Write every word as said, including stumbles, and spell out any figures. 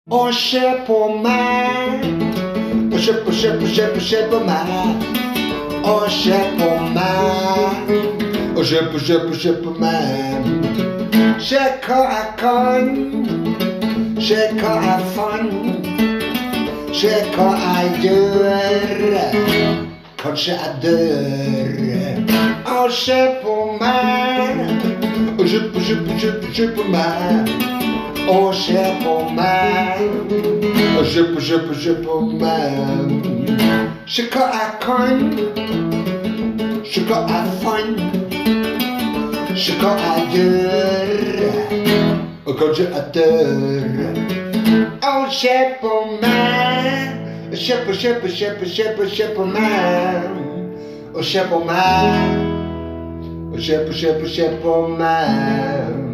On chapeau-man, on chapeau, chapeau, chapeau, chapeau-man, on chapeau-man, on chapeau, chapeau, chapeau-man. Shake a con, shake a fun, shake a dur, quand j'adore. On chapeau-man, on chapeau, chapeau, chapeau, chapeau-man. On chapeau-man, on chapeau, chapeau, chapeau-man. Shake a con, shake a fun, shake a dur, quand j'adore. On chapeau-man, chapeau, chapeau, chapeau, chapeau, chapeau-man. On chapeau-man, on chapeau, chapeau, chapeau-man.